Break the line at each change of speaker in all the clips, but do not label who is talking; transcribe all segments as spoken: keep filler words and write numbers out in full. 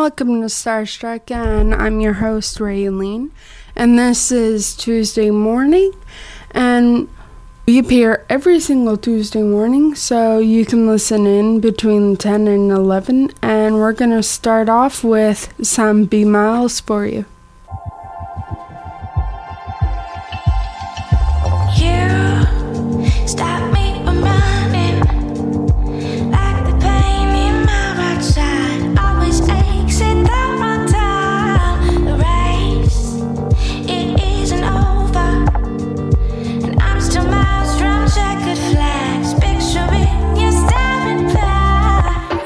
welcome to Starstruck, and I'm your host, Raylene, and this is Tuesday morning, and we appear every single Tuesday morning, so you can listen in between ten and eleven, and we're going to start off with some B Miles for you.
Stop me from running, like the pain in my right side always aches at the wrong time. The race, it isn't over, and I'm still miles from checkered flags, picturing you staring back.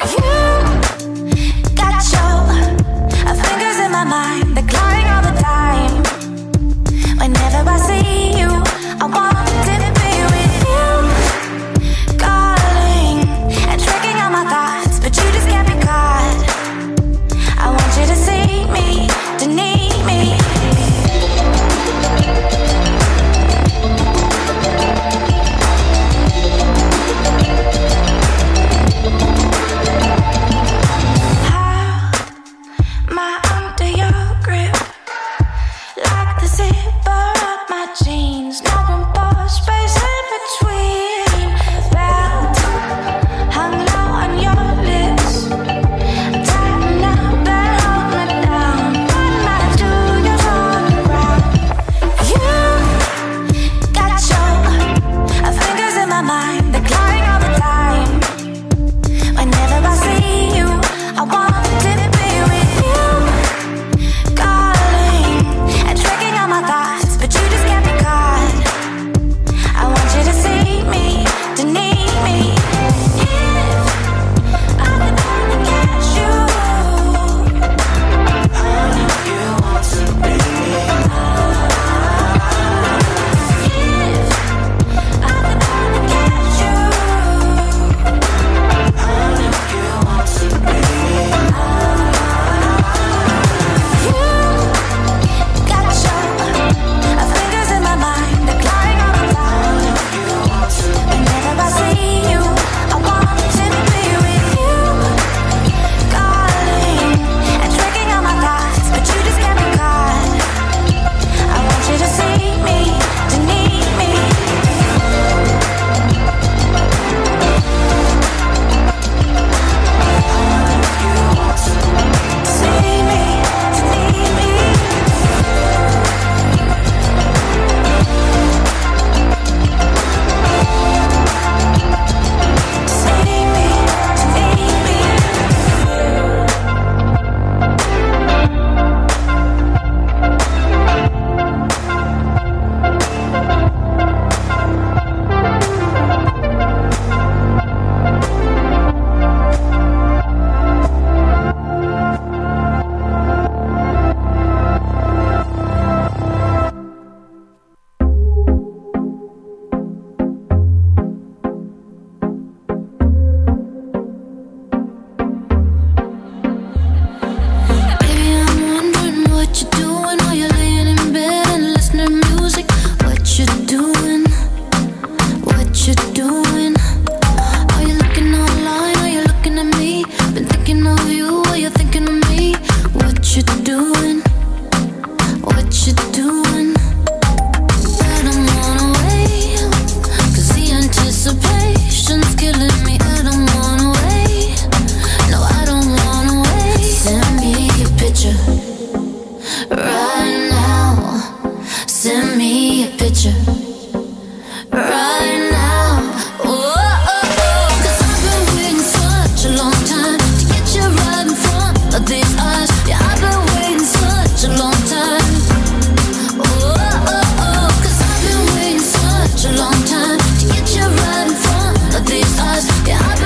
You got your fingers in my mind, they're clawing all the time. Whenever I see you, I want to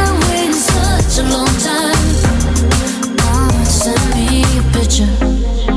Send me a picture.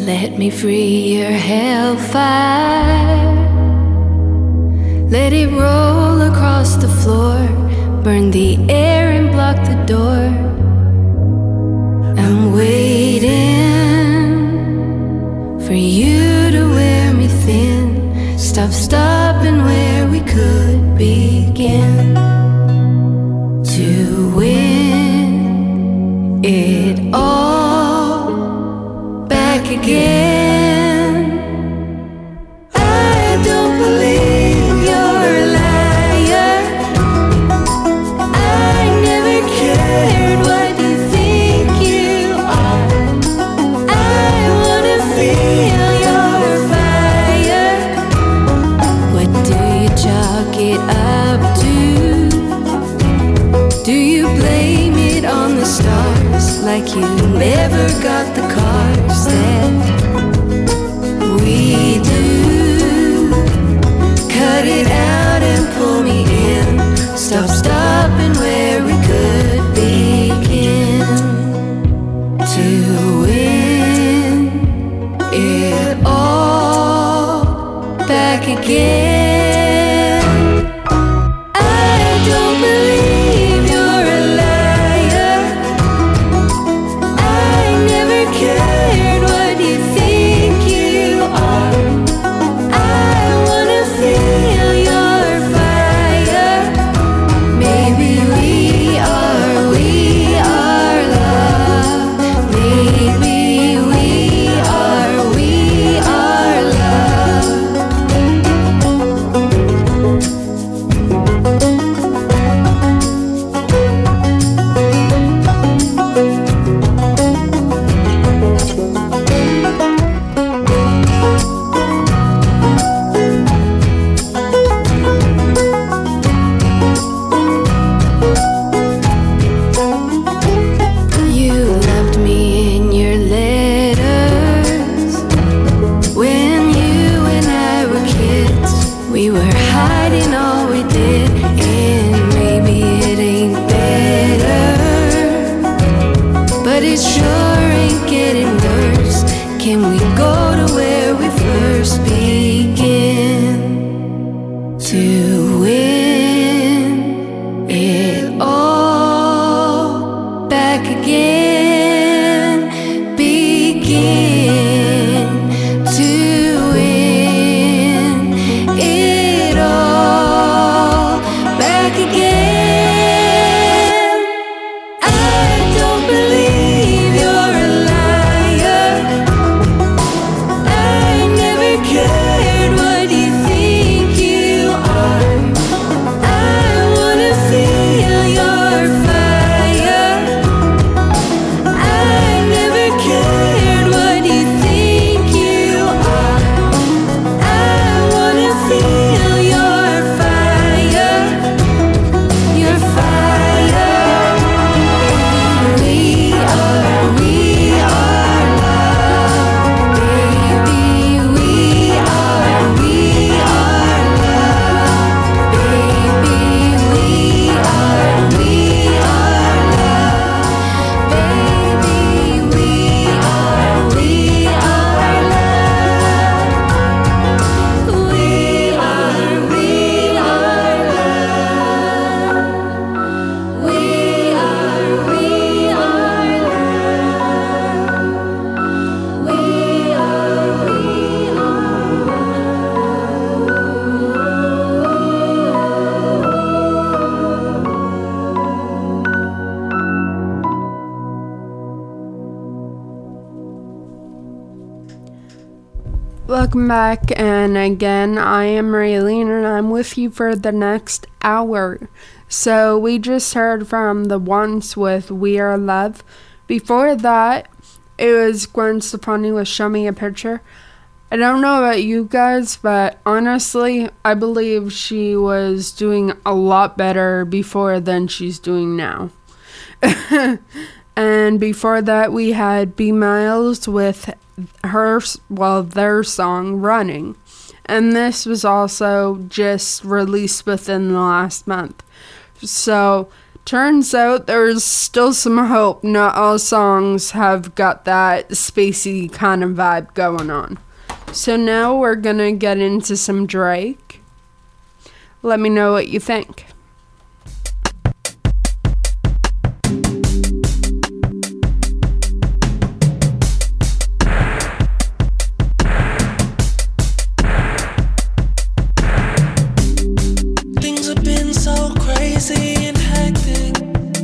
Let me free your hellfire. Let it roll across the floor, burn the air and block the door. I'm waiting for you to wear me thin. Stop stopping where we could begin to win it all back again. I don't believe you're a liar. I never cared what you think you are. I wanna feel your fire. What do you chalk it up to? Do you blame it on the stars, like you never got the cars that we do? Cut it out and pull me in. Stop stopping where we could begin to win it all back again. I don't believe you're a liar. I never cared what you think you are. I wanna feel your fire. Maybe we are, we are love. Maybe we are, we are love. You loved me in your letters. When you and I were kids, we were hiding all we did. And maybe it ain't better, but it sure ain't getting worse. Can we go to where we first began to win it all back again? Begin to win it all back again. I don't believe you're a liar. I never cared what you think you are. I wanna feel your fire. I never cared what you think you are. I wanna feel your fire. Your fire. We are, we are love. Baby, we are, we are love. Baby, we are, we are love. Baby, we are, we are love. We are, we are love. We are, we are love. We are, we
Welcome back, and again, I am Raylene, and I'm with you for the next hour. So, we just heard from The Once with We Are Love. Before that, it was Gwen Stefani with Show Me a Picture. I don't know about you guys, but honestly, I believe she was doing a lot better before than she's doing now. And before that, we had B Miles with her, well, their song Running. And this was also just released within the last month. So Turns out there's still some hope. Not all songs have got that spacey kind of vibe going on. So now we're gonna get into some Drake. Let me know what you think.
Things have been so crazy and hectic.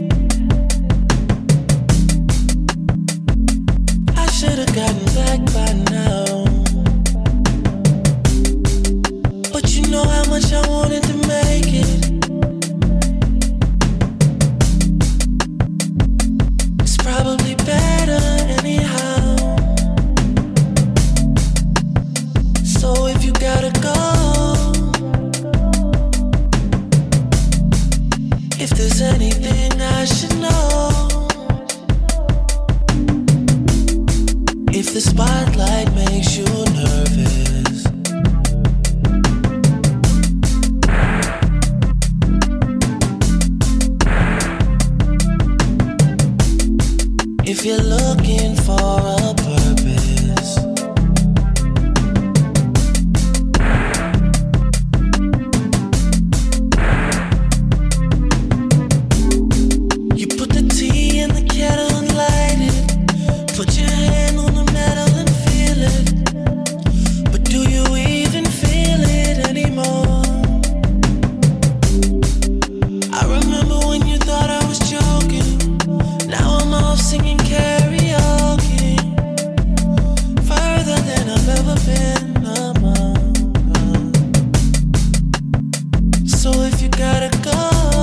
I should have gotten back by now. But you know how much I wanted to make it. It's probably better anyhow. So if you gotta go, if there's anything I should know, if the spotlight makes you nervous, if you're looking for a purpose, you put the tea in the kettle and light it. Put your hand on the metal and feel it. But do you even feel it anymore? I remember when you thought I was joking. Now I'm off singing karaoke, further than I've ever been. I'm on. So if you gotta go,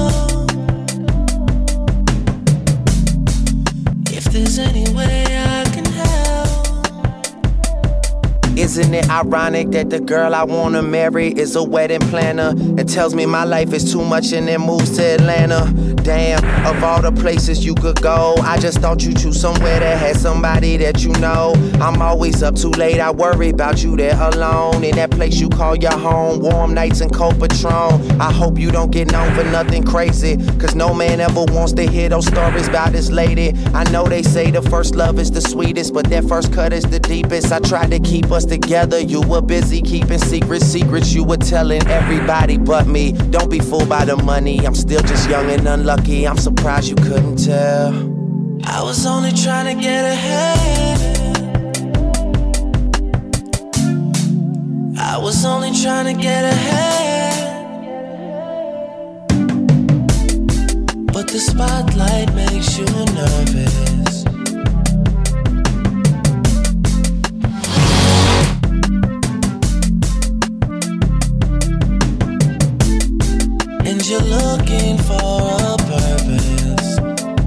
if there's any way I can help.
Isn't it ironic that the girl I wanna marry is a wedding planner and tells me my life is too much and then moves to Atlanta? Damn, of all the places you could go, I just thought you'd choose somewhere that had somebody that you know. I'm always up too late, I worry about you there alone in that place you call your home. Warm nights and cold Patron. I hope you don't get known for nothing crazy, cause no man ever wants to hear those stories about this lady. I know they say the first love is the sweetest, but that first cut is the deepest. I tried to keep us together, you were busy keeping secrets. Secrets you were telling everybody but me. Don't be fooled by the money, I'm still just young and unlucky. I'm surprised you couldn't tell.
I was only trying to get ahead. I was only trying to get ahead. But the spotlight makes you nervous. And you're looking for a purpose.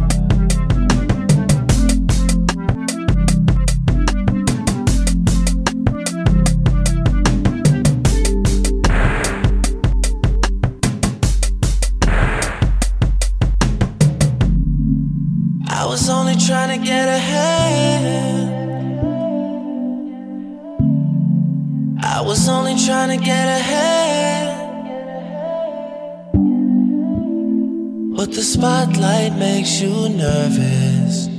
I was only trying to get ahead. I was only trying to get ahead. But the spotlight makes you nervous.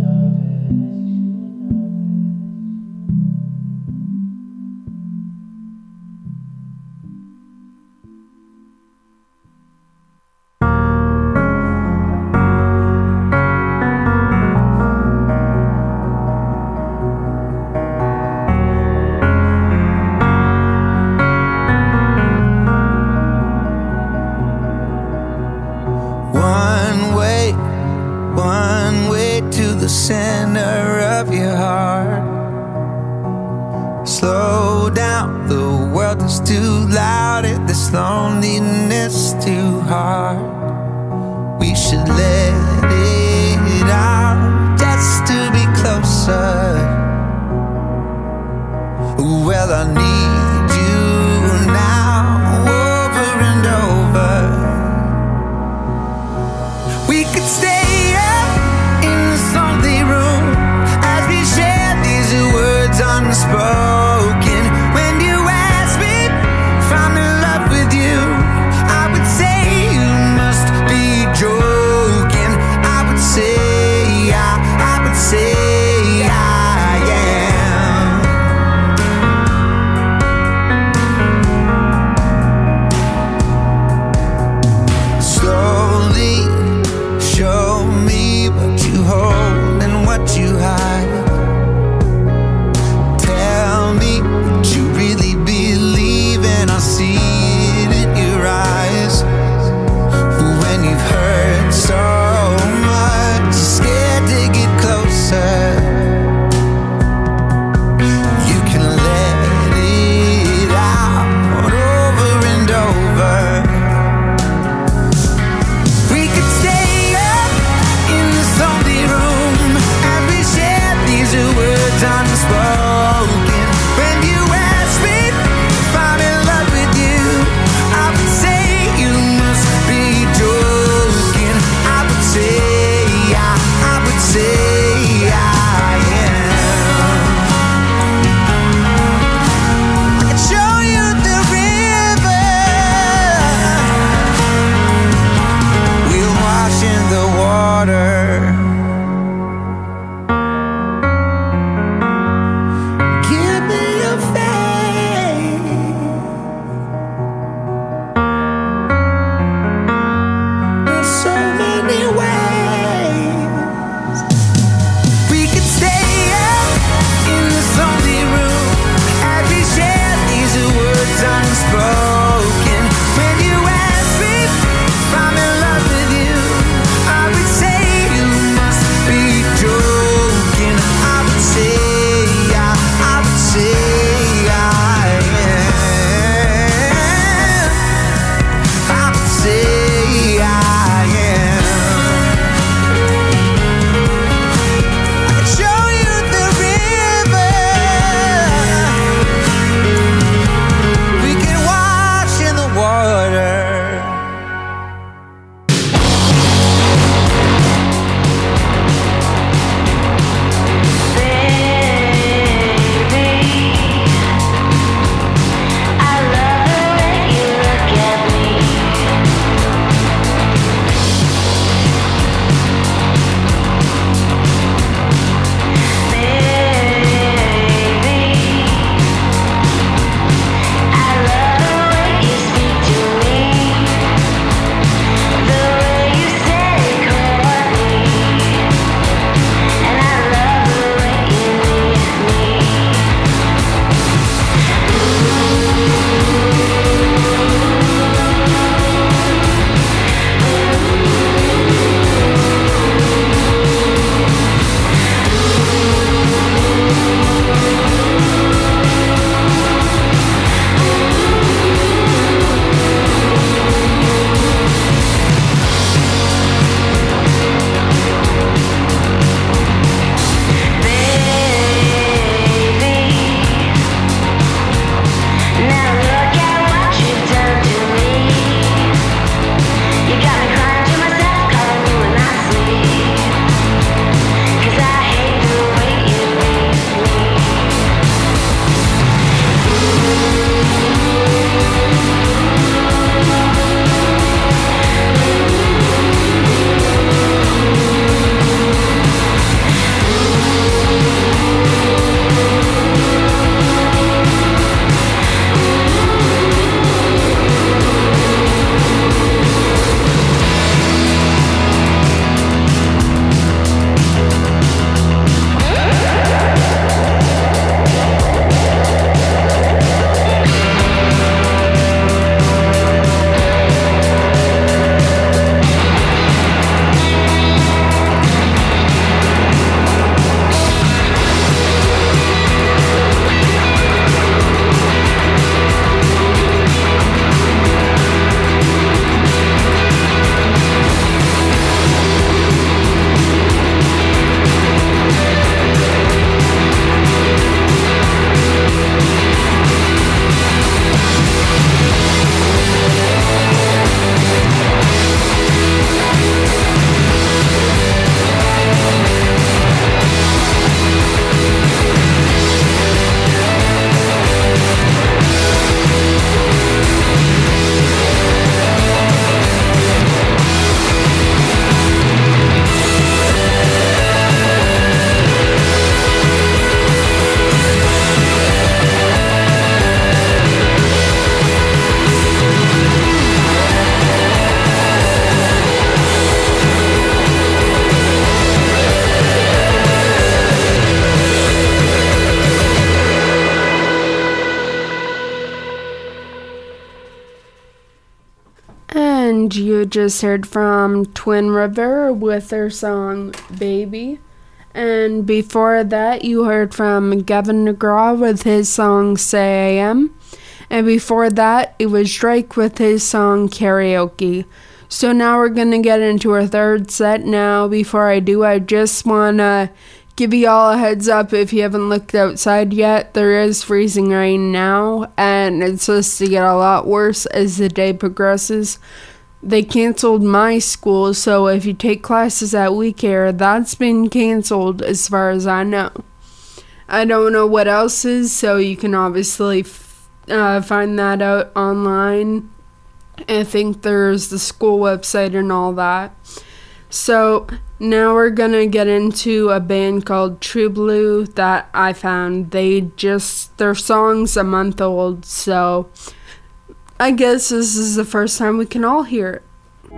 One way, one way to the center of your heart. Slow down, the world is too loud and this loneliness too hard. We should let it out just to be closer. Well, I need you now, over and over. We could stay up in this lonely room as we share these words unspoken. When you ask me if I'm in love with you, I would say you must be joking.
you just heard from Twin River with their song Baby. And before that, you heard from Gavin DeGraw with his song Say I Am. And before that, it was Drake with his song Karaoke. So now we're going to get into our third set. Now, before I do, I just want to give you all a heads up if you haven't looked outside yet. There is freezing rain now, and it's supposed to get a lot worse as the day progresses. They canceled my school, so if you take classes at WeCare, that's been canceled as far as I know. I don't know what else is, so you can obviously f- uh, find that out online. I think there's the school website and all that. So now we're gonna get into a band called True Blue that I found. They just, their song's a month old, so I guess this is the first time we can all hear it.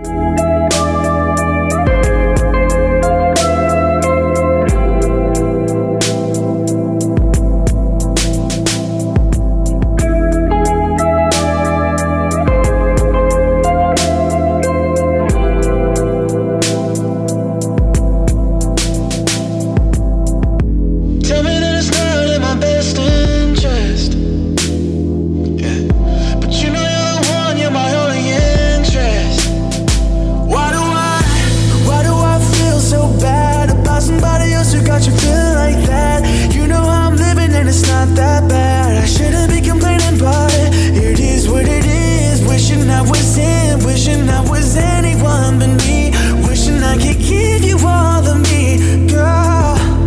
Tell me that it's not in my best interest. Yeah. But you know you're the one, you're my only interest. Why do I, why do I feel so bad about somebody else who got you feeling like that? You know how I'm living and it's not that bad. I shouldn't be complaining, but it is what it is. Wishing I was in, wishing I was anyone but me. Wishing I could give you all of me, girl.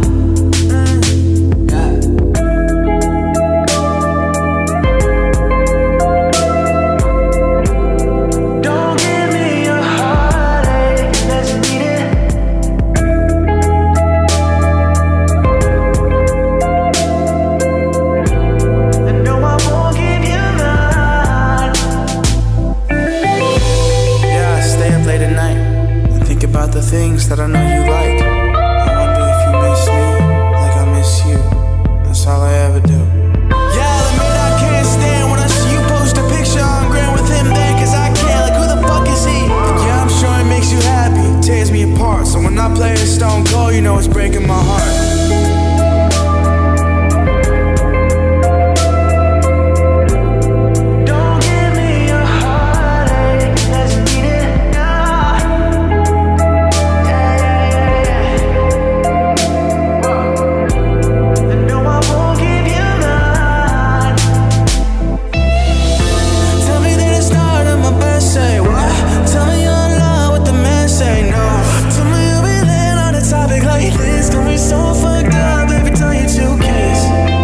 Don't give me a heartache unless you need it. And no, I won't give you none. Yeah, I stay up late at night and think about the things that I know you like. I wonder if you miss me like I miss you. That's all I ever do. Yeah, I'll admit I can't stand when I see you post a picture on gram with him there, cause I can't, like who the fuck is he? But yeah, I'm sure it makes you happy, tears me apart. So when I play a Stone Cold, you know it's breaking my heart. Don't give me a heartache unless you need it. Yeah, yeah, yeah, yeah. Whoa. And no, I won't give you none. Tell me that it's not in my best, say what? Tell me you're in love with the man, say no. Tell me you'll be laying on a topic like this. Got me so fucked up every time you two kiss.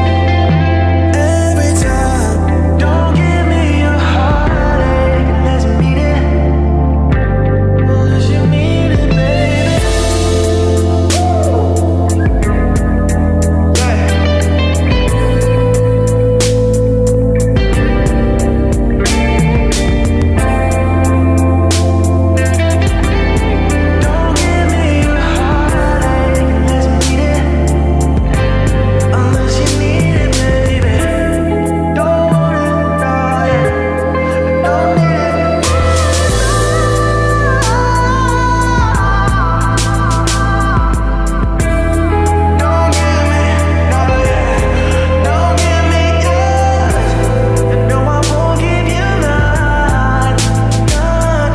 Every time. Don't give me a heartache unless you need it. Unless you need it, baby. Don't give me a heartache unless you need it. Unless you need it, baby. Don't want it, no, yeah. Don't need it. Don't give me, no, yeah. Don't give me yours. And no, I won't give you none. None.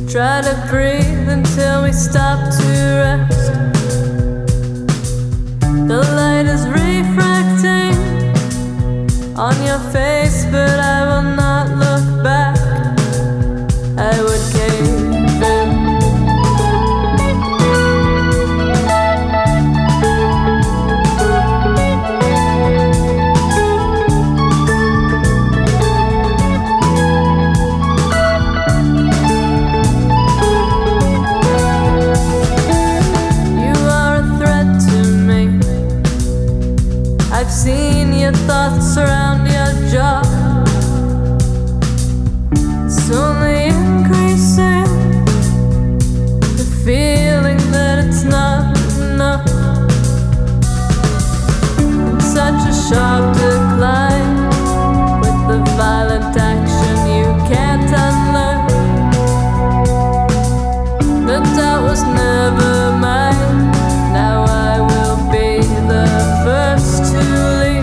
Try to breathe until we stop to rest. The light is refracting on your face, but I will not look back. I would cave in. You are a threat to me. I've seen your thoughts around your jaw. It's only increasing, the feeling that it's not enough. It's such a sharp decline with the violent action you can't unlearn. The doubt was never mine. Now I will be the first to leave.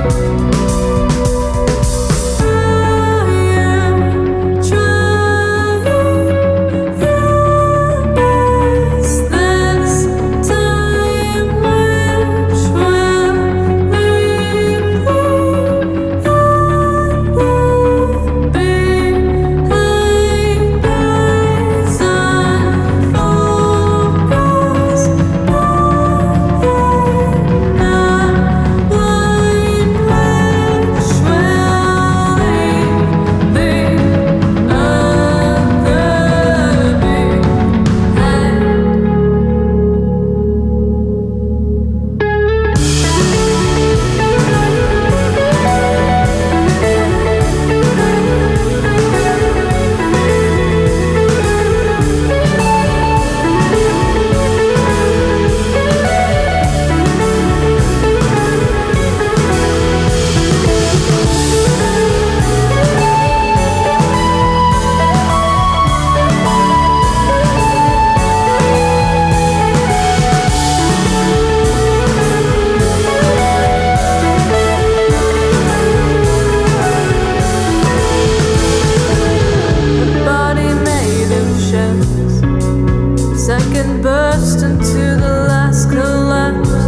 Second burst into the last collapse.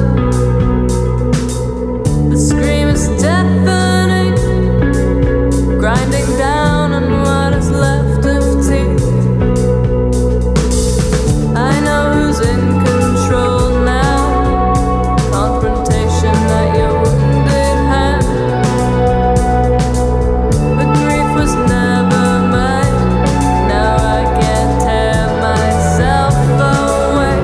The scream is deafening, grinding down on what is left of teeth. I know who's in control now. Confrontation at your wounded hand. The grief was never mine. Now I can't tear myself away.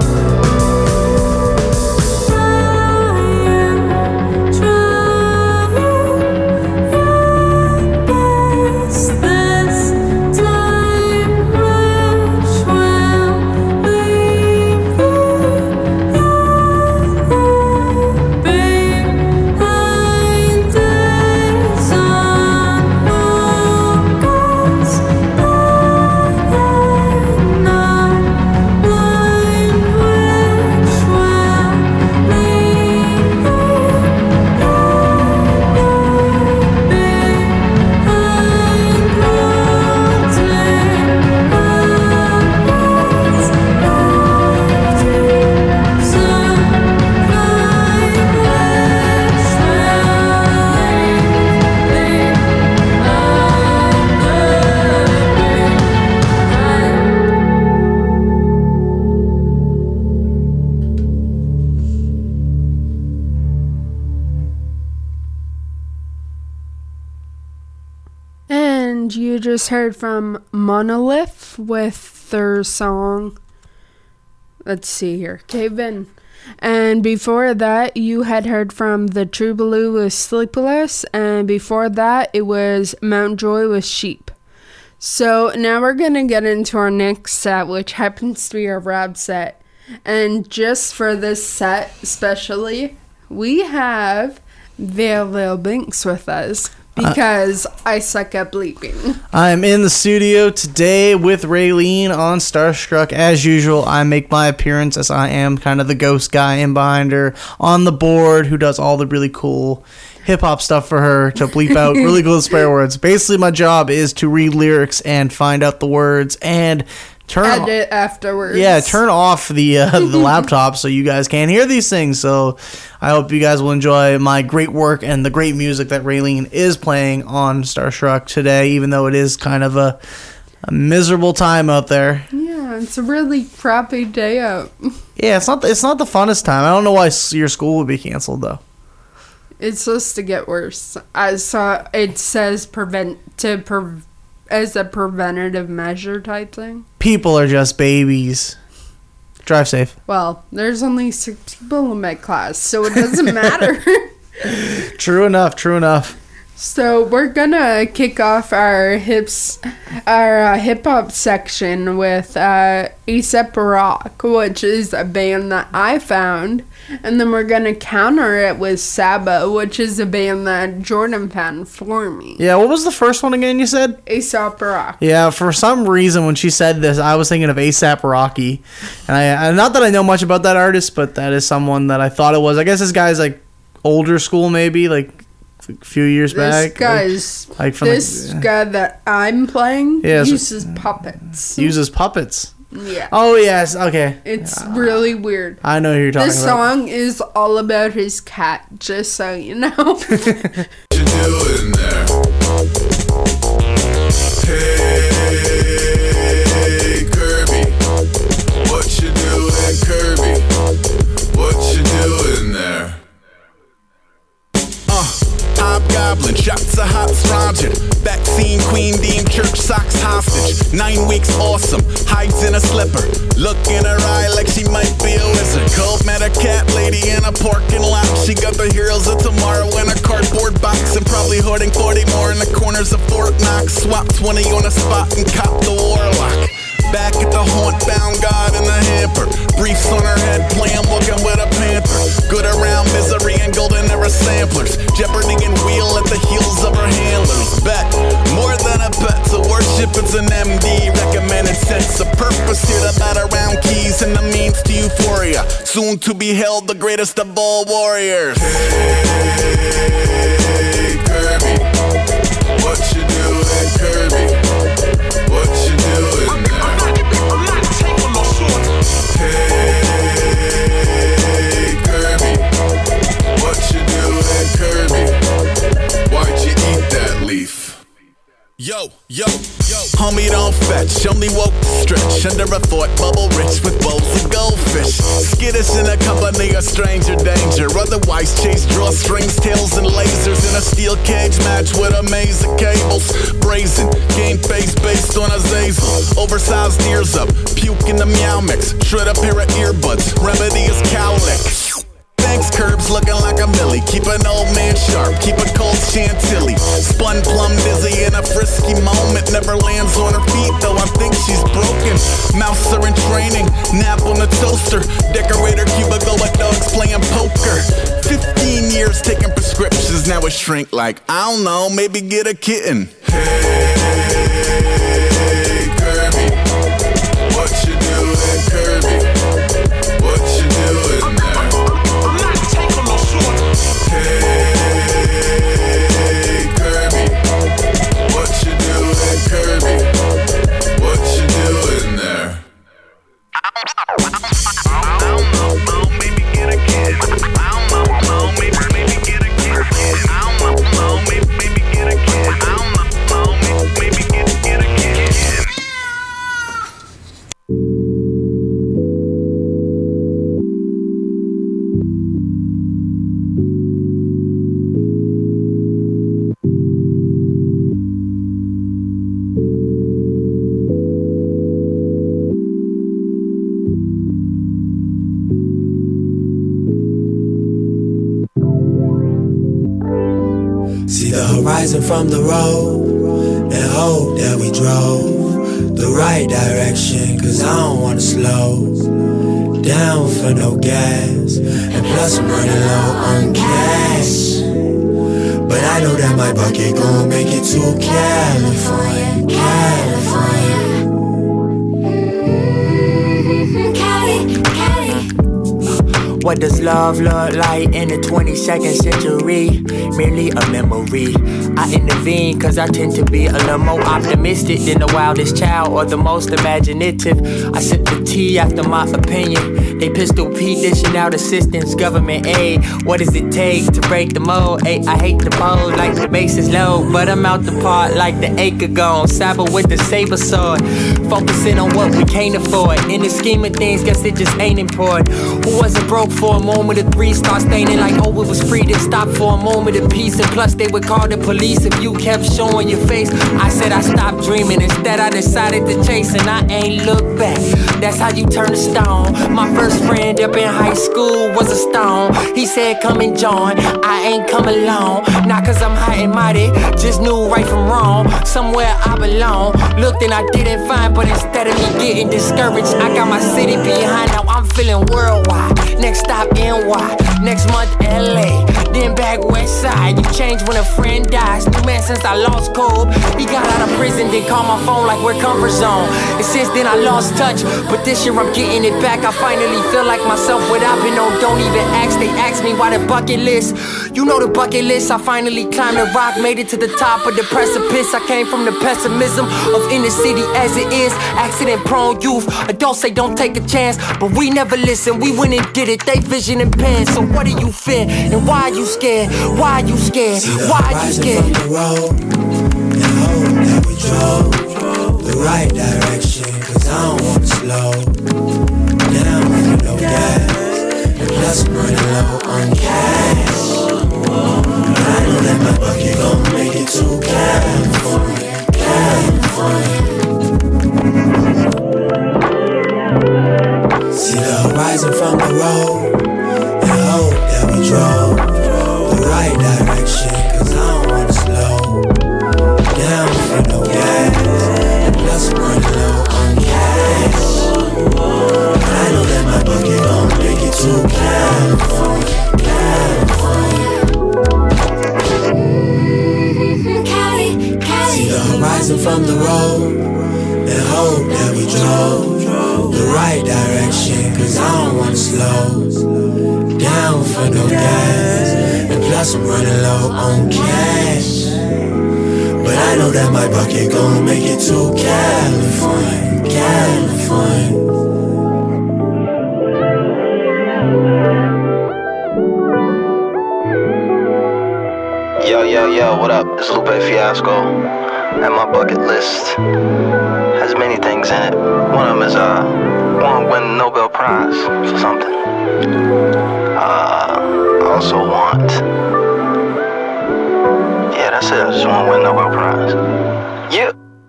And you just heard from Monolith with their song, let's see here, Cave In. And before that, you had heard from the Troubadour with Sleepless. And before that, it was Mount Joy with Sheep. So now we're going to get into our next set, which happens to be our rap set. And just for this set especially, we have Vale Lil Binks with us. Because uh, I suck at bleeping.
I'm in the studio today with Raylene on Starstruck. As usual, I make my appearance as I am kind of the ghost guy in behind her on the board who does all the really cool hip-hop stuff for her to bleep out really cool swear words. Basically, my job is to read lyrics and find out the words and turn off,
edit afterwards.
yeah, turn off the uh, the laptop so you guys can't hear these things. So I hope you guys will enjoy my great work and the great music that Raylene is playing on Starstruck today, even though it is kind of a, a miserable time out there.
Yeah, it's a really crappy day out.
Yeah, it's not the, it's not the funnest time. I don't know why s- your school would be canceled though.
It's supposed to get worse. I saw it says prevent to pre- as a preventative measure type thing.
People are just babies. Drive safe.
Well, there's only six people in my class, so it doesn't matter.
True enough. True enough.
So we're gonna kick off our hips, our uh, hip hop section with uh, A$AP Rock, which is a band that I found, and then we're gonna counter it with Saba, which is a band that Jordan found for me.
Yeah. What was the first one again? You said.
A$AP Rock.
Yeah, for some reason when she said this, I was thinking of A$AP Rocky, and I, I not that I know much about that artist, but that is someone that I thought it was. I guess this guy's like older school, maybe like a few years
This
back.
guy's
like, like from
this
like,
guy that I'm playing
Yeah, so-
uses puppets.
uses puppets.
Yeah,
Oh yes, okay.
it's really weird.
I know who you're talking
This
about.
song is all about his cat, just so you know.
What you doing there? Hey, Kirby. What you doing, Kirby? What you doing there? Uh, Hobgoblin, shots of hot Roger. Vaccine queen deemed church socks hostage. Nine weeks awesome, hides in a slipper. Look in her eye like she might be a wizard. Cold met a cat lady in a parking lot. She got the heroes of tomorrow in a cardboard box. And probably hoarding forty more in the corners of Fort Knox. Swap twenty on a spot and cop the warlock. Back at the haunt, found God in the hamper. Briefs on her head, playing walking with a panther. Good around misery and golden era samplers. Jeopardy and wheel at the heels of her handlers. Bet, more than a pet to worship, it's an M D. Recommended sense of purpose here to bat around keys and the means to euphoria. Soon to be held the greatest of all warriors. Hey, Kirby. What you doing, Kirby? What you doing there? Hey, Kirby, what you doing, Kirby? Why'd you eat that leaf? Yo, yo, yo. Homie don't fetch, only woke to stretch. Under a fort, bubble rich with bowls of goldfish. Skittish in a company of stranger danger. Otherwise chase drawstrings, tails and lasers. In a steel cage match with a maze of cables. Brazen, game face based on a Zazel. Oversized ears up, puke in the meow mix. Shred a pair of earbuds, remedy is cowlick. Thanks, curbs looking like a millie. Keep an old man sharp, keep a cold chantilly. Spun plum dizzy in a frisky moment. Never lands on her feet, though I think she's broken. Mouse are in training, nap on the toaster. Decorator cubicle with dogs playing poker. Fifteen years taking prescriptions, now it shrink like, I don't know, maybe get a kitten. Hey, Kirby, what you doing, Kirby? What you doing there? Hey, Kirby, what you doing, Kirby? What you doing there? I don't know, maybe get a kid. I don't know, maybe maybe get a kid. I don't know, maybe maybe get a kid. I don't know, maybe maybe get get a kid.
See the horizon from the road and hope that we drove the right direction, cause I don't wanna slow down for no gas. And plus I'm running low on cash, but I know that my bucket gon' make it to California, California.
Cali, Cali.
What does love look like in the twenty-second century? Merely a memory I intervene cause I tend to be a little more optimistic than the wildest child or the most imaginative. I sip the tea after my opinion. They pistol P dishing out assistance, government aid. What does it take to break the mold? Ay, I hate the bold like the base is low, but I'm out the part like the acre gone. Cyber with the saber sword, focusing on what we can't afford. In the scheme of things, guess it just ain't important. Who wasn't broke for a moment of three, start staining like oh it was free, then stop for a moment of peace. And plus they would call the police if you kept showing your face. I said I stopped dreaming, instead I decided to chase, and I ain't look back. That's how you turn a stone. My first friend up in high school was a stone. He said come and join, I ain't come alone. Not cause I'm high and mighty, just knew right from wrong. Somewhere I belong, looked and I didn't find, but instead of me getting discouraged, I got my city behind. Now I'm feeling worldwide. Next stop N Y, next month L A, then back west side. You change when a friend dies. New man since I lost Kobe. He got out of prison, then called my phone like we're comfort zone. And since then I lost touch, but this year I'm getting it back. I finally feel like myself without been on. Don't even ask, they ask me why the bucket list. You know the bucket list. I finally climbed the rock, made it to the top of the precipice. I came from the pessimism of inner city as it is. Accident prone youth, adults say don't take a chance, but we never listen. We went and did it, they vision and pen. So what are you fear? And why are you scared? Why are you scared? Why are you scared?
From the road, and hope that we drove the right direction, cause I don't wanna slow down with no gas, and plus I'm running low on cash. I know that my bucket gon' make it to California, California. See the horizon from the road, and hope that we drove the right direction, cause I don't wanna slow down for no gas, and plus I'm running low on cash. I know that my bucket gon' make it to California, California.
Cali, Cali.
See the horizon from the road, and hope that we drove the right direction, cause I don't wanna slow down for no gas, and plus I'm running low on cash. But I know that my bucket gon' make it to California, California.
Yo, yo, yo, what up? It's Lupe Fiasco, and my bucket list has many things in it. One of them is, uh, want to win the Nobel Prize for something. Uh, I also want, yeah, that's it, I just want to win the Nobel Prize. Yeah.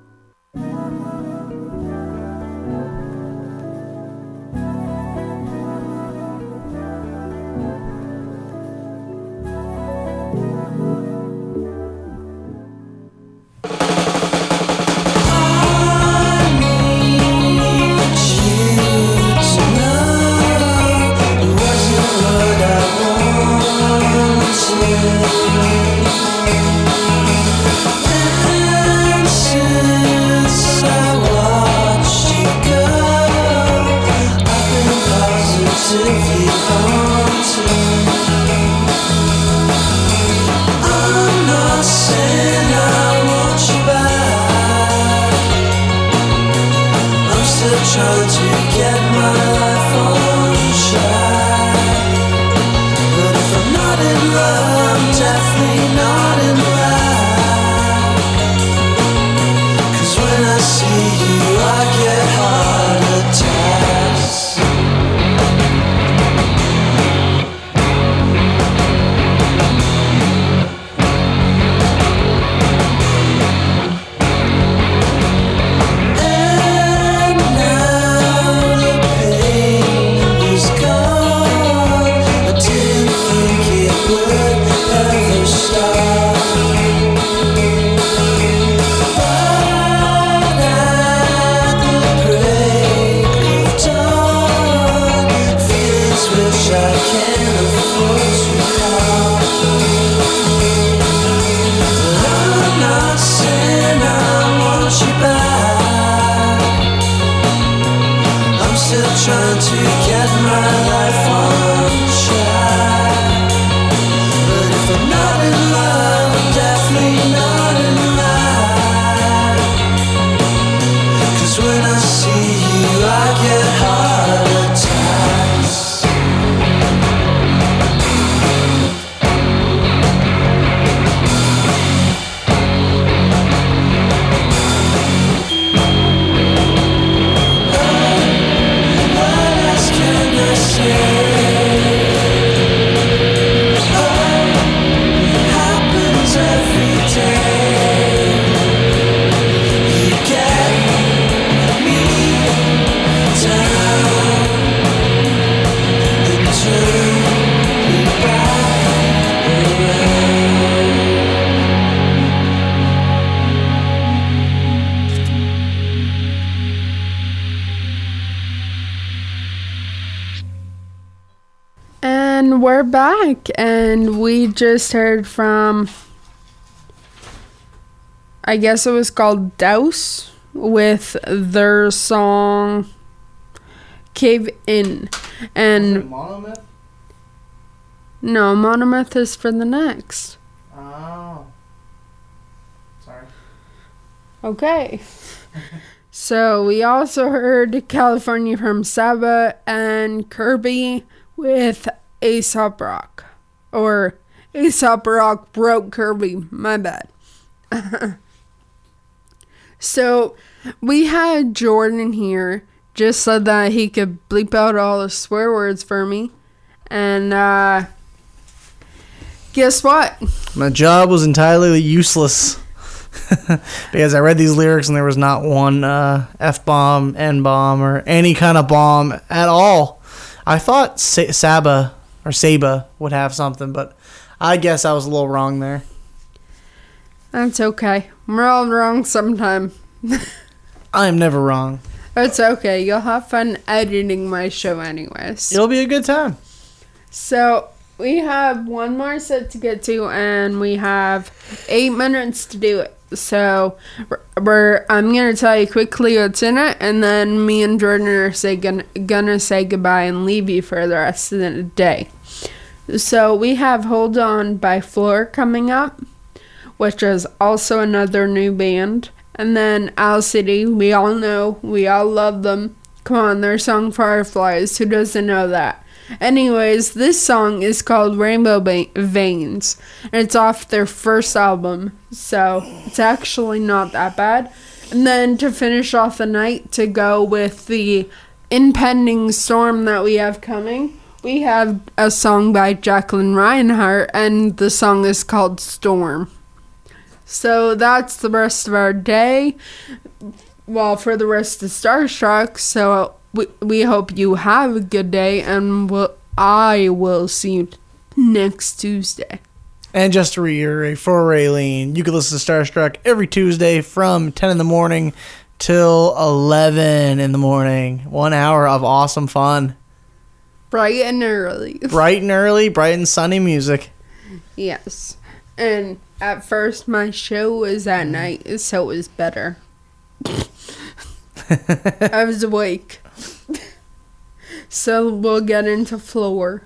Trying to get my life on track, but if I'm not in love, I'm definitely not in black. Cause when I see you, I get heart attacks. Trying to get my life on track, but if I'm not in love, I'm definitely not. when I see you, I get heart attacks. What else can I say? Every day you get me down and turn me back around.
And we're back, and we just heard from, I guess it was called Douse, with their song Cave In. And
Monomyth?
no, Monomyth is for the next.
Oh. Sorry.
Okay. So we also heard California from Saba and Kirby with Aesop Rock. Or Aesop Rock broke Kirby. My bad. So we had Jordan here just so that he could bleep out all the swear words for me. And uh, guess what?
My job was entirely useless because I read these lyrics and there was not one uh, F-bomb, N-bomb, or any kind of bomb at all. I thought Sa- Saba or Saba would have something, but I guess I was a little wrong there.
That's okay. We're all wrong sometime.
I am never wrong.
It's okay. You'll have fun editing my show anyways.
It'll be a good time.
So we have one more set to get to, and we have eight minutes to do it. So we're I'm gonna tell you quickly what's in it, and then me and Jordan are say, gonna, gonna say goodbye and leave you for the rest of the day. So we have Hold On by Floor coming up, which is also another new band. And then Owl City, we all know, we all love them. Come on, their song Fireflies, who doesn't know that? Anyways, this song is called Rainbow ba- Veins, and it's off their first album, so it's actually not that bad. And then to finish off the night, to go with the impending storm that we have coming, we have a song by Jacqueline Reinhardt, and the song is called Storm. So that's the rest of our day. Well, for the rest of Starstruck. So we, we hope you have a good day, and we'll, I will see you next Tuesday.
And just to reiterate for Raylene, you can listen to Starstruck every Tuesday from ten in the morning till eleven in the morning. One hour of awesome fun.
Bright and early.
Bright and early, bright and sunny music.
Yes. And at first my show was at night, so it was better. I was awake. So we'll get into Floor.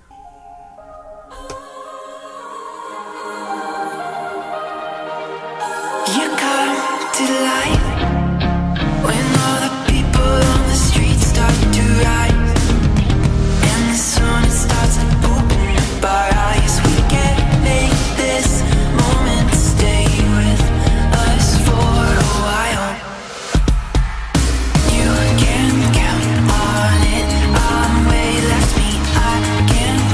You come to life when all the people on the street start to rise, and the sun it starts to open up our eyes. We can make this moment stay with us for a while. You can count on it. I'm way left me. I can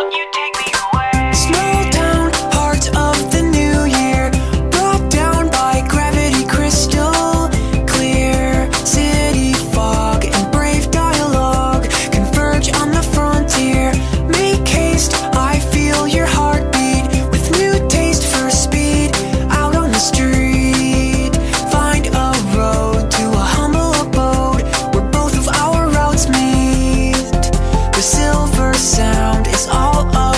Small town, heart of the new year, brought down by gravity crystal clear. City fog and brave dialogue converge on the frontier. Make haste, I feel your heartbeat with new taste for speed. Out on the street, find a road to a humble abode where both of our routes meet. The silver sound is all of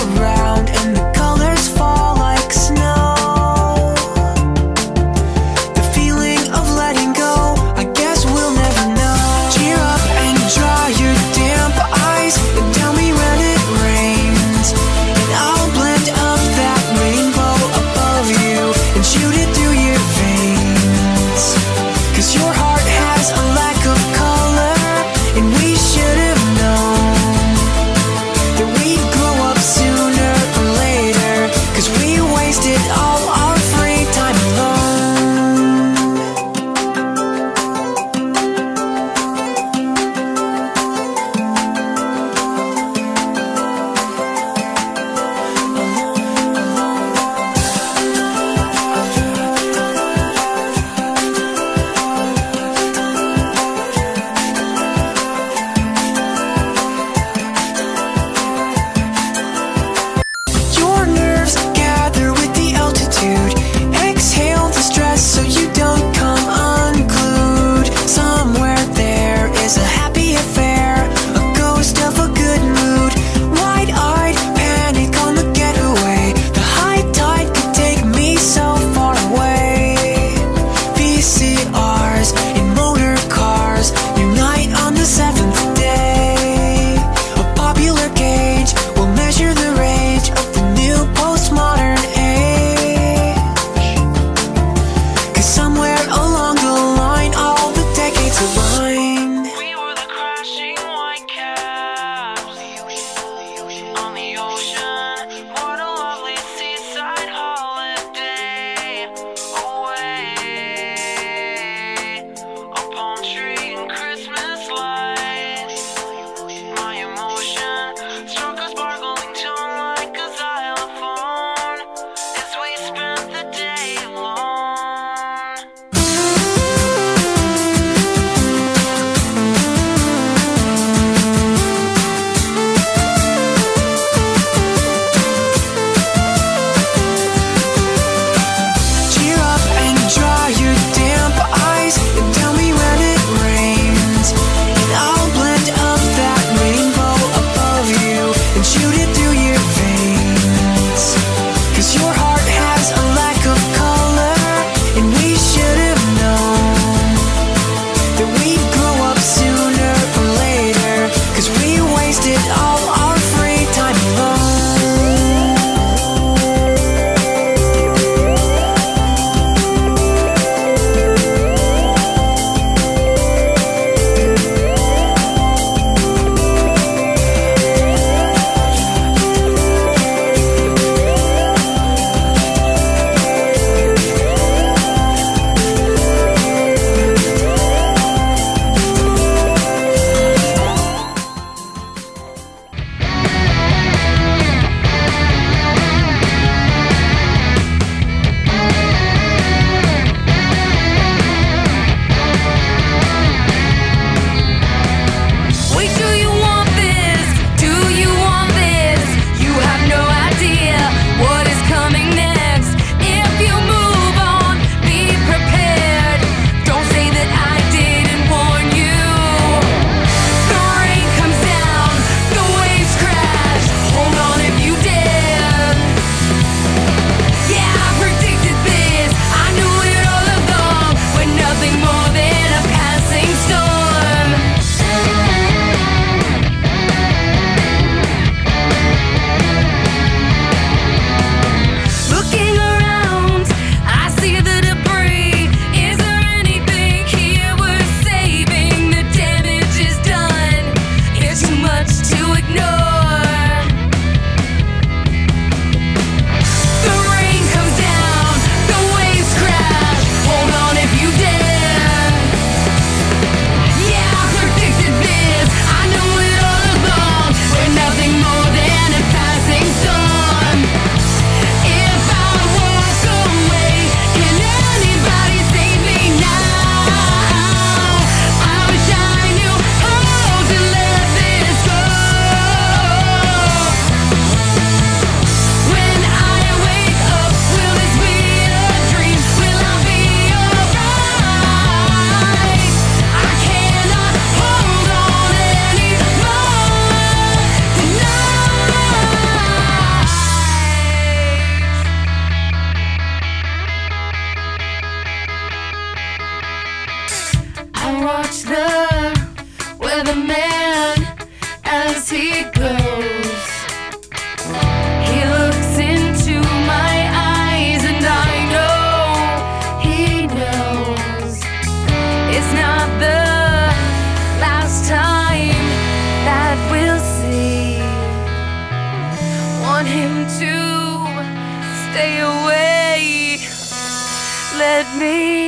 want him to stay away. Let me